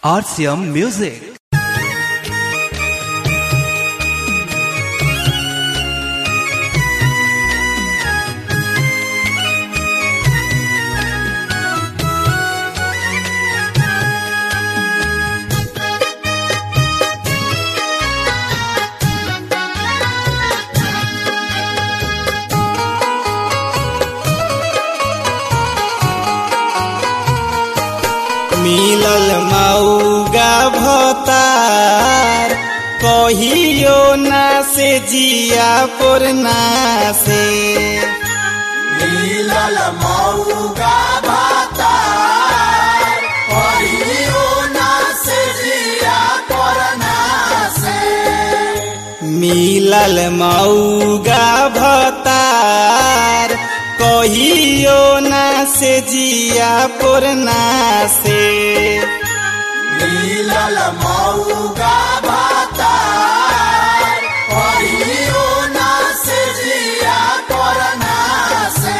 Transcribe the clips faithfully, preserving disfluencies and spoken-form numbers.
R C M Music. मिलल मऊगा भतार कहियो ना से जिया पुरना से। मिलल मऊगा भतार कहियो ना से जिया पुरना से। मिलल मऊगा भतार कहियो ना से जिया पुरना से। मिलल मऊगा भतार कहियो ना से जिया पुरना से।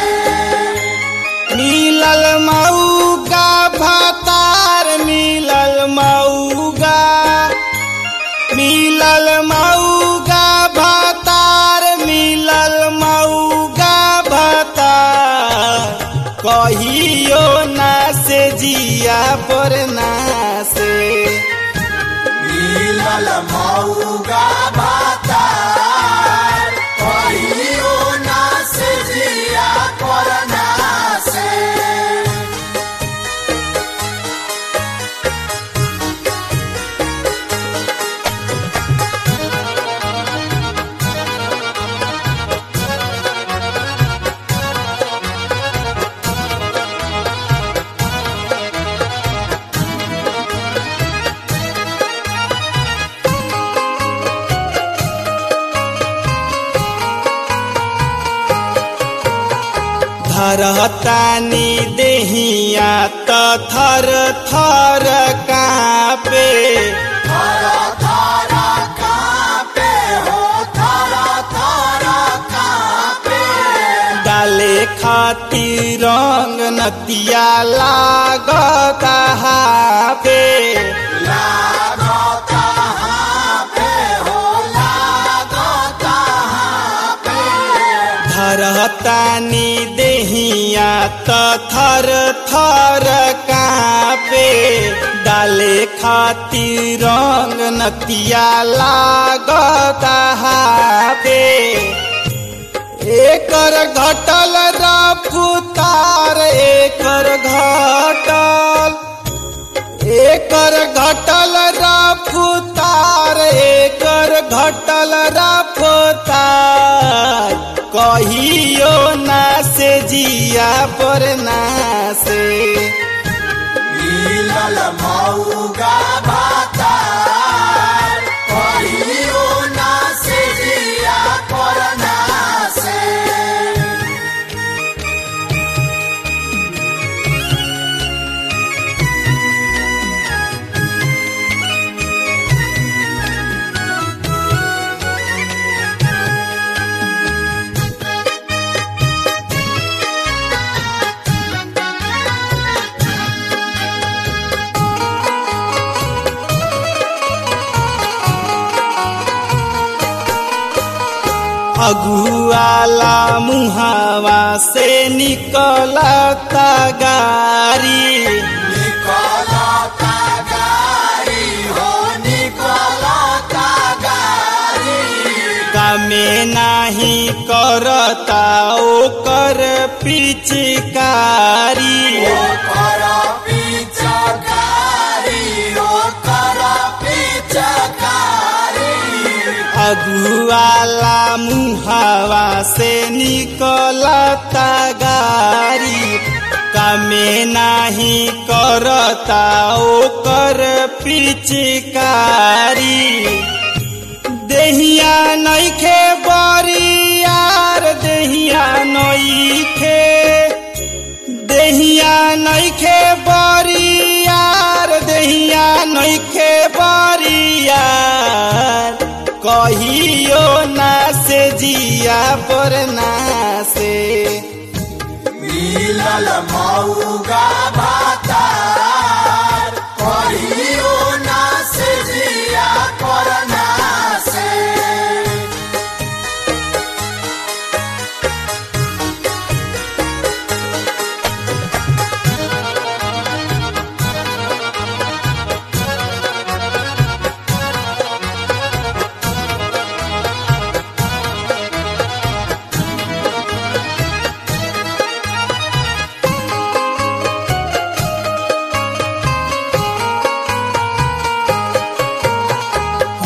मिलल मऊगा भतार मिलल मऊगा मिलल मऊगा भतार मिलल मऊगा कहियो ना से जिया पुरना से। मिलल मऊगा भतार कहियो ना से जिया पुरना से। धरतानी देहिया त थर थर कापे। थर थर कापे हो थर थर कापे। डाले खातिर रंग नतिया लागता हापे। लागता हापे हो लागता हापे। धरतानी देहिया त थर थर कापे। डाले खातिर रंग नतिया लागता हापे। एकर घटल रफ्तार एकर घटल एकर घटल रफ्तार एकर घटल रफ्तार कहियो ना से जिया पुरना से। मिलल मऊगा भतार कहियो ना से जिया पुरना से। अगुआला मुहावा से निकलता गारी। निकलता गारी हो निकलता गारी। कामे नाही करता ओकर पिचकारी। ओकर पिचकारी ओकर पिचकारी। अगुआला मुहावा से निकलता गारी। कामे नाही करता ओकर पिचकारी। देहिया नइखे बरियार देहिया नइखे देहिया नइखे बरियार देहिया नइखे बरियार कहियो ना से जिया पुरना से। मिलल मऊगा भतार कहियो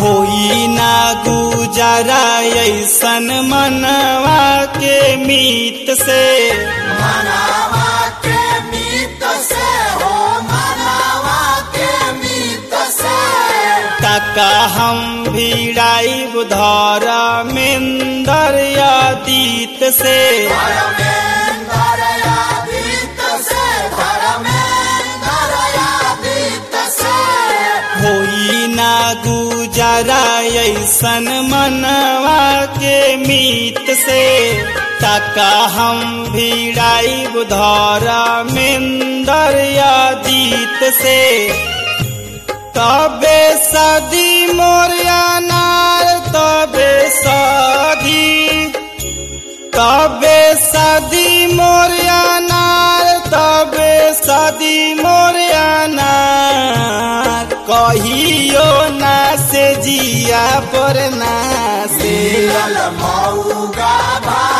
होई ना गुजारा ऐसन मनवा के मीत से मनावा के मीत से हो मनावा के मीत से तका हम भिड़ाई बुधार मेंदर यादीत से धर्मेंद्र यादीत से धर्मेंद्र यादीत से होई ना गुजारा ऐसन मनवा के मीत से तका हम भिड़ाई बुधार मेंदर यादीत से तबे सदी मोरिया नार तबे सदी तबे सदी मोरिया नार तबे सदी मोरिया नार कहियो ना से जिया पर ना से मिलल मऊगा भाई